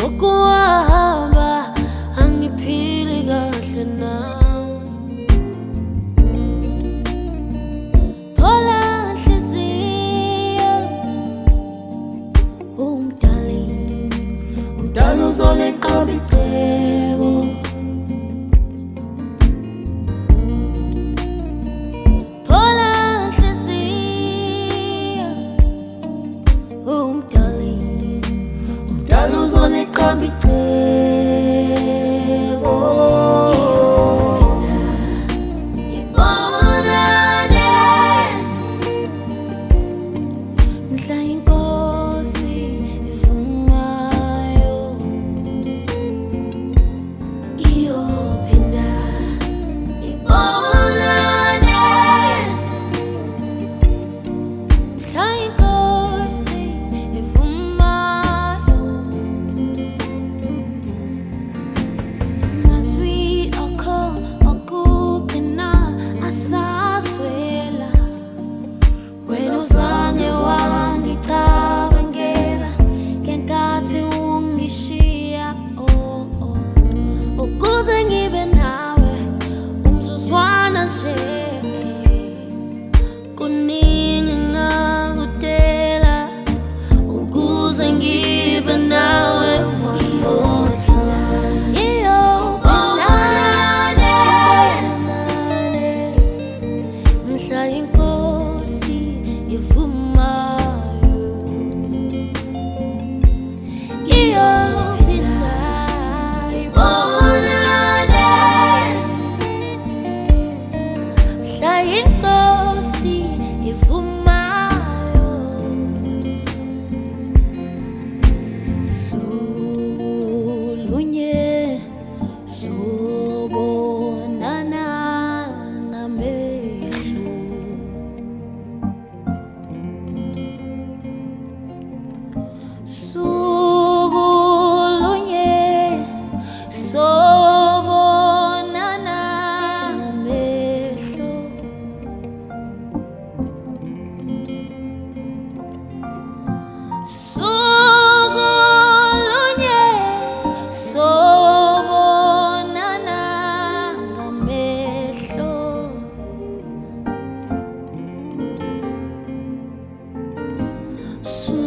okuhamba angiphili kahle nawe. Phola nhliziyo umdali uzoleqaba icebo. Phola nhliziyo umdali uzoleqaba icebo. Mhla inkosi ivumayo iyophinda ibonane. Mhla inkosi ivumayo mazwi akho okugcina asaswela. Wena uzange wangicabangela ngenkathi ungishiya, ukuze ngibe nawe umzuzwana nje. Kuningi engakudela ukuze ngibe nawe. Mhla inkosi ivumayo iyophinda ibonane. Mhla inkosi ivumayo sulunye sobonana ngamehlo. Sukulunye sobonana ngamehlo. Sukulunye sobonana ngamehlo. Sukulunye